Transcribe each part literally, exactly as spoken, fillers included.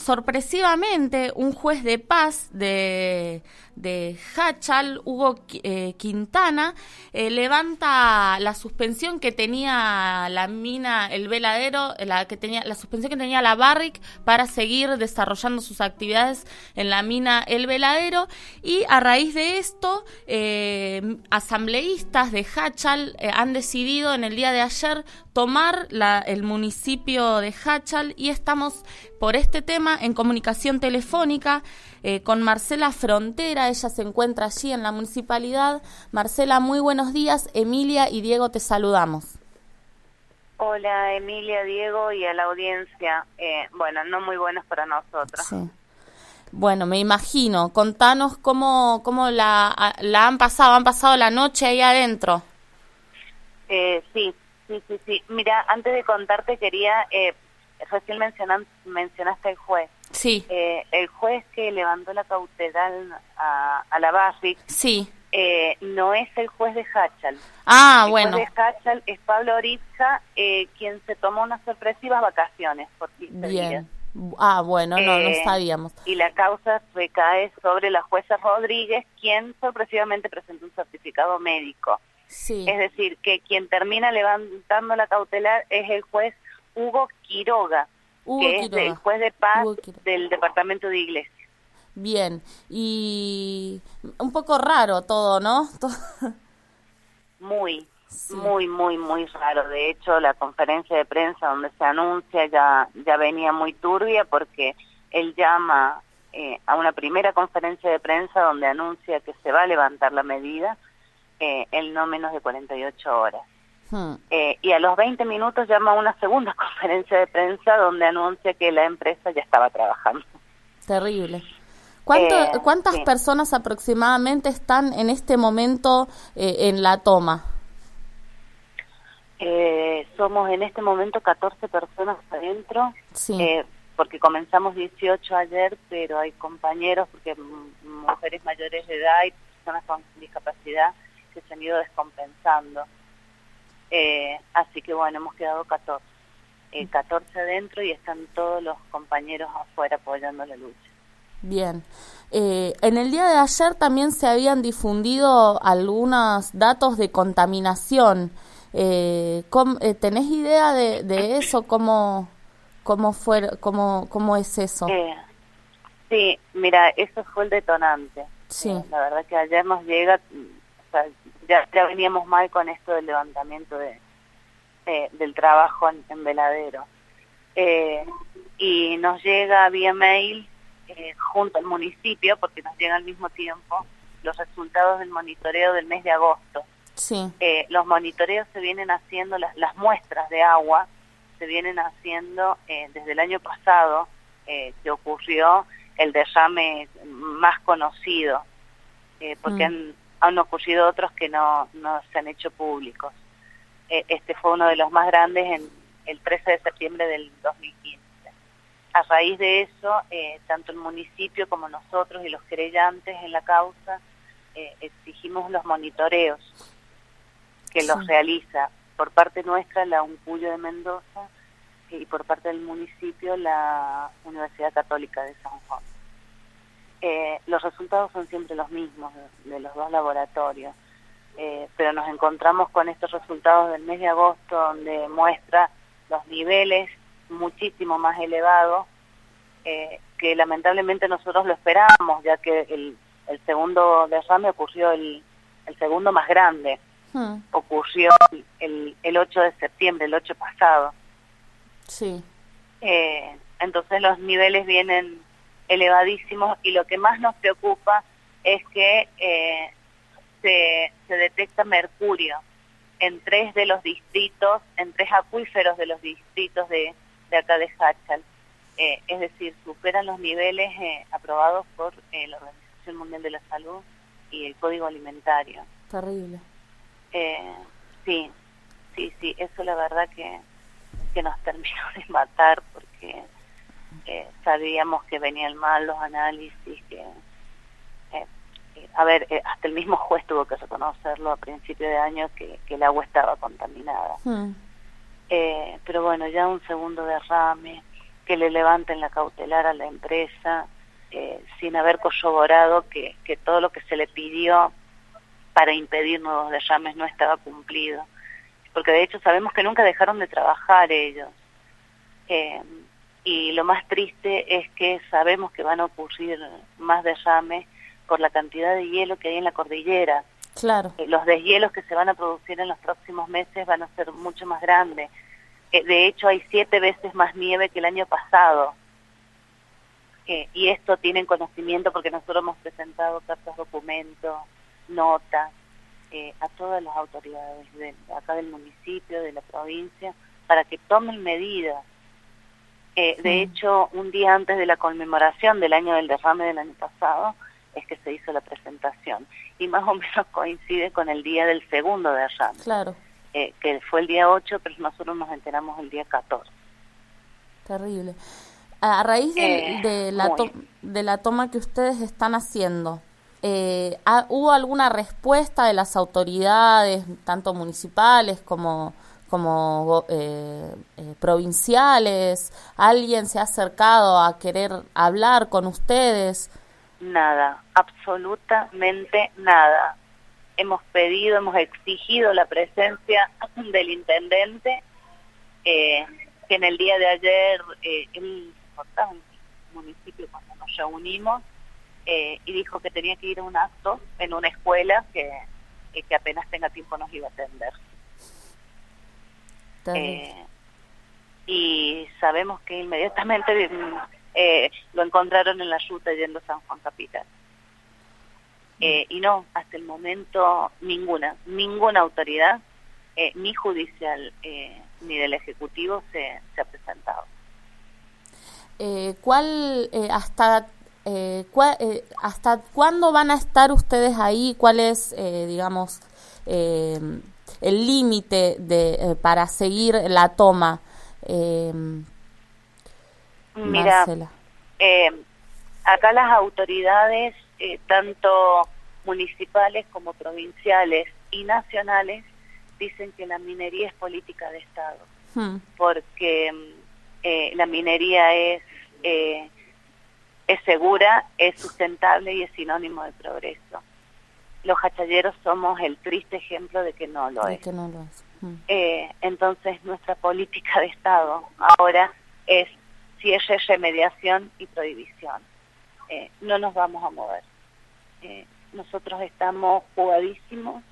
Sorpresivamente, un juez de paz de, de Jáchal, Hugo eh, Quintana, eh, levanta la suspensión que tenía la mina, el veladero, la que tenía la suspensión que tenía la Barrick para seguir desarrollando sus actividades en la mina El Veladero, y a raíz de esto, eh, asambleístas de Jáchal eh, han decidido en el día de ayer tomar la, el municipio de Jáchal, y estamos por este tema en comunicación telefónica eh, con Marcela Frontera. Ella se encuentra allí en la municipalidad. Marcela, muy buenos días. Emilia y Diego te saludamos. Hola Emilia, Diego y a la audiencia. Eh, bueno, no muy buenos para nosotros. Sí. Bueno, me imagino. Contanos cómo, cómo la, la han pasado, han pasado la noche ahí adentro. Eh, sí, sí, sí, sí. Mira, antes de contarte quería... Eh, Recién mencionan, mencionaste el juez. Sí. Eh, el juez que levantó la cautelar a, a la Barrick. Sí. Eh, no es el juez de Jáchal. Ah, el bueno. El juez de Jáchal es Pablo Oritza, eh, quien se tomó unas sorpresivas vacaciones por quince Bien. días. Ah, bueno, no, eh, no sabíamos. Y la causa recae sobre la jueza Rodríguez, quien sorpresivamente presentó un certificado médico. Sí. Es decir, que quien termina levantando la cautelar es el juez Hugo Quiroga, Hugo que Quiroga. es el juez de paz Quiroga. del departamento de Iglesia. Bien, y un poco raro todo, ¿no? Muy, sí. muy, muy, muy raro. De hecho, la conferencia de prensa donde se anuncia ya, ya venía muy turbia, porque él llama eh, a una primera conferencia de prensa donde anuncia que se va a levantar la medida eh, en no menos de cuarenta y ocho horas. Hmm. Eh, y a los veinte minutos llama a una segunda conferencia de prensa donde anuncia que la empresa ya estaba trabajando. Terrible. ¿Cuánto, eh, ¿Cuántas sí. personas aproximadamente están en este momento eh, en la toma? Eh, somos en este momento catorce personas adentro, sí. eh, porque comenzamos dieciocho ayer, pero hay compañeros, porque mujeres mayores de edad y personas con discapacidad que se han ido descompensando. Eh, así que bueno, hemos quedado catorce. Eh, catorce adentro y están todos los compañeros afuera apoyando la lucha. Bien. Eh, en el día de ayer también se habían difundido algunos datos de contaminación. Eh, ¿cómo, eh, ¿Tenés idea de, de eso? ¿Cómo, cómo, fue, cómo, cómo es eso? Eh, sí, mira, eso fue el detonante. Sí. Eh, la verdad que ayer nos llega... O sea, Ya, ya veníamos mal con esto del levantamiento de, eh, del trabajo en, en Veladero. Eh, y nos llega vía mail, eh, junto al municipio, porque nos llega al mismo tiempo, los resultados del monitoreo del mes de agosto. Sí. Eh, los monitoreos se vienen haciendo, las, las muestras de agua se vienen haciendo eh, desde el año pasado, eh, que ocurrió el derrame más conocido, eh, porque mm. han... han ocurrido otros que no, no se han hecho públicos. Eh, este fue uno de los más grandes en el trece de septiembre del dos mil quince. A raíz de eso, eh, tanto el municipio como nosotros y los querellantes en la causa eh, exigimos los monitoreos que sí. los realiza por parte nuestra la UNCUYO de Mendoza y por parte del municipio la Universidad Católica de San Juan. Eh, los resultados son siempre los mismos de, de los dos laboratorios, eh, pero nos encontramos con estos resultados del mes de agosto donde muestra los niveles muchísimo más elevados, eh, que lamentablemente nosotros lo esperábamos, ya que el, el segundo derrame ocurrió, el, el segundo más grande, hmm. ocurrió el, el ocho de septiembre, el ocho pasado. Sí. Eh, entonces los niveles vienen elevadísimos y lo que más nos preocupa es que eh, se, se detecta mercurio en tres de los distritos, en tres acuíferos de los distritos de, de acá de Jáchal. Eh, es decir, superan los niveles eh, aprobados por eh, la Organización Mundial de la Salud y el Código Alimentario. Terrible. Eh, sí, sí, sí, eso la verdad que, que nos terminó de matar porque... Eh, sabíamos que venían mal los análisis, que eh, eh, a ver, eh, hasta el mismo juez tuvo que reconocerlo a principio de año que, que el agua estaba contaminada. Hmm. Eh, pero bueno, ya un segundo derrame, que le levanten la cautelar a la empresa eh, sin haber corroborado que, que todo lo que se le pidió para impedir nuevos derrames no estaba cumplido. Porque de hecho sabemos que nunca dejaron de trabajar ellos. Eh, y lo más triste es que sabemos que van a ocurrir más derrames por la cantidad de hielo que hay en la cordillera. Claro. Eh, los deshielos que se van a producir en los próximos meses van a ser mucho más grandes. Eh, de hecho, hay siete veces más nieve que el año pasado. Eh, y esto tienen conocimiento porque nosotros hemos presentado cartas, documentos, notas eh, a todas las autoridades de acá del municipio, de la provincia, para que tomen medidas. Eh, de mm. hecho, un día antes de la conmemoración del año del derrame del año pasado, es que se hizo la presentación. Y más o menos coincide con el día del segundo derrame. Claro. Eh, que fue el día ocho, pero nosotros nos enteramos el día catorce. Terrible. A raíz de, eh, de, la, to de la toma que ustedes están haciendo, eh, ¿hubo alguna respuesta de las autoridades, tanto municipales como, como eh, eh, provinciales? ¿Alguien se ha acercado a querer hablar con ustedes? Nada, absolutamente nada. Hemos pedido, hemos exigido la presencia del intendente, eh, que en el día de ayer, eh, él estaba en el municipio cuando nos reunimos, eh, y dijo que tenía que ir a un acto en una escuela que, eh, que apenas tenga tiempo nos iba a atender. Eh, y sabemos que inmediatamente eh, lo encontraron en la ruta yendo a San Juan Capital. Eh, y no, hasta el momento ninguna, ninguna autoridad, eh, ni judicial, eh, ni del Ejecutivo se, se ha presentado. Eh, ¿Cuál, eh, hasta, eh, cuál, eh, hasta cuándo van a estar ustedes ahí? ¿Cuál es, eh, digamos, eh, el límite de eh, para seguir la toma? Eh, Mira, eh, acá las autoridades, eh, tanto municipales como provinciales y nacionales, dicen que la minería es política de Estado, hmm. porque eh, la minería es, eh, es segura, es sustentable y es sinónimo de progreso. Los jachalleros somos el triste ejemplo de que no lo de es. Que no lo es. Hmm. Eh, entonces nuestra política de Estado ahora es cierre, remediación y prohibición. Eh, no nos vamos a mover. Eh, nosotros estamos jugadísimos,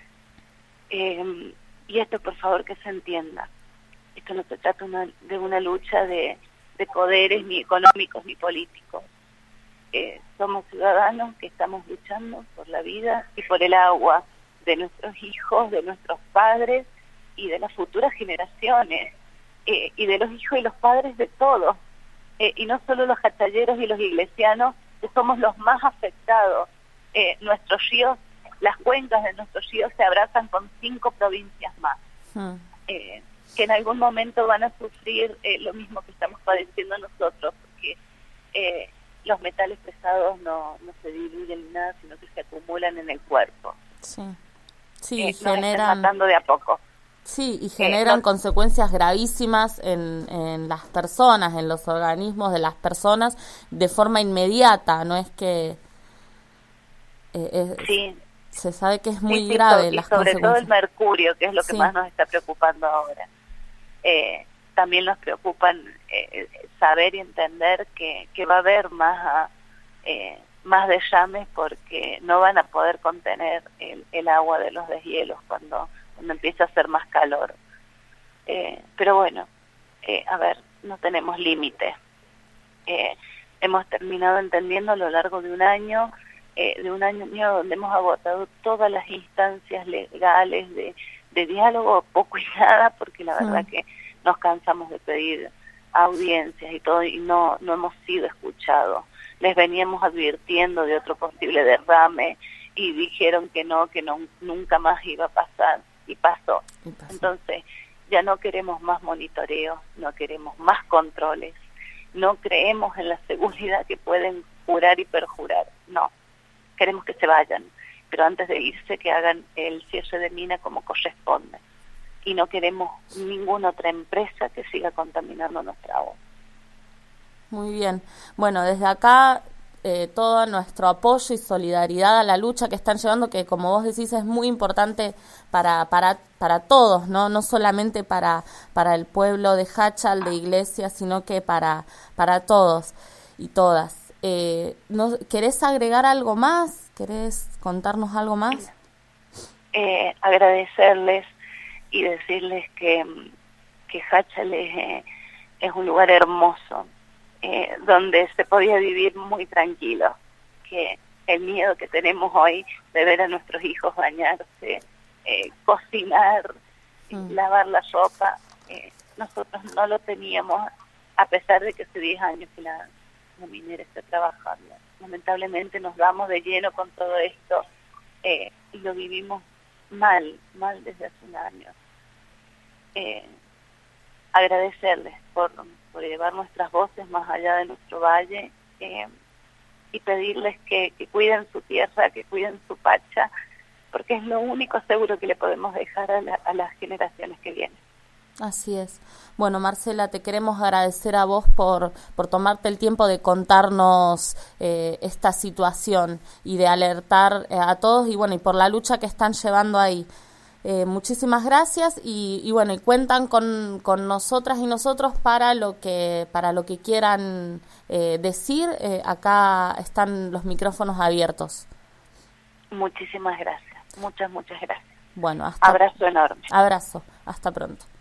eh, y esto por favor que se entienda. Esto no se trata una, de una lucha de, de poderes ni económicos ni políticos. Eh, somos ciudadanos que estamos luchando por la vida y por el agua de nuestros hijos, de nuestros padres y de las futuras generaciones, eh, y de los hijos y los padres de todos, eh, y no solo los jachalleros y los iglesianos, que somos los más afectados. Eh, nuestros ríos, las cuencas de nuestros ríos se abrazan con cinco provincias más, hmm. eh, que en algún momento van a sufrir eh, lo mismo que estamos padeciendo nosotros, porque eh, los metales pesados no, no se diluyen ni nada, sino que se acumulan en el cuerpo. Sí, sí, eh, generan... Nos están matando de a poco. Sí, y generan eh, no... consecuencias gravísimas en, en las personas, en los organismos de las personas, de forma inmediata, no es que... Eh, es, sí. Se sabe que es muy sí, sí, grave y las sobre consecuencias. todo el mercurio, que es lo que sí. más nos está preocupando ahora. Eh, también nos preocupan eh, saber y entender que, que va a haber más, eh, más derrames porque no van a poder contener el, el agua de los deshielos cuando, cuando empiece a hacer más calor. Eh, pero bueno, eh, a ver, no tenemos límite. Eh, hemos terminado entendiendo a lo largo de un año, eh, de un año mío donde hemos agotado todas las instancias legales de, de diálogo, poco y nada, porque la verdad sí. que nos cansamos de pedir audiencias y todo, y no, no hemos sido escuchados. Les veníamos advirtiendo de otro posible derrame y dijeron que no, que no, nunca más iba a pasar, y pasó. Y pasó. Entonces, ya no queremos más monitoreo, no queremos más controles, no creemos en la seguridad que pueden jurar y perjurar, no. Queremos que se vayan, pero antes de irse que hagan el cierre de mina como corresponde. Y no queremos ninguna otra empresa que siga contaminando nuestra agua. Muy bien. Bueno, desde acá eh, todo nuestro apoyo y solidaridad a la lucha que están llevando, que como vos decís es muy importante para para para todos, no no solamente para para el pueblo de Jáchal, de Iglesia, sino que para para todos y todas. Eh, ¿no, ¿Querés agregar algo más? ¿Querés contarnos algo más? Eh, agradecerles y decirles que, que Jáchal es, eh, es un lugar hermoso, eh, donde se podía vivir muy tranquilo, que el miedo que tenemos hoy de ver a nuestros hijos bañarse, eh, cocinar, mm. lavar la ropa, eh, nosotros no lo teníamos, a pesar de que hace diez años que la, la minera está trabajando. Lamentablemente nos damos de lleno con todo esto eh, y lo vivimos mal, mal desde hace un año. Eh, agradecerles por, por llevar nuestras voces más allá de nuestro valle eh, y pedirles que, que cuiden su tierra, que cuiden su pacha, porque es lo único seguro que le podemos dejar a, la, a las generaciones que vienen. Así es. Bueno, Marcela, te queremos agradecer a vos por, por tomarte el tiempo de contarnos eh, esta situación y de alertar eh, a todos y bueno, y por la lucha que están llevando ahí. Eh, muchísimas gracias y, y bueno, y cuentan con, con nosotras y nosotros para lo que para lo que quieran eh, decir. Eh, acá están los micrófonos abiertos. Muchísimas gracias. Muchas, muchas gracias. Bueno, hasta abrazo enorme. Abrazo. Hasta pronto.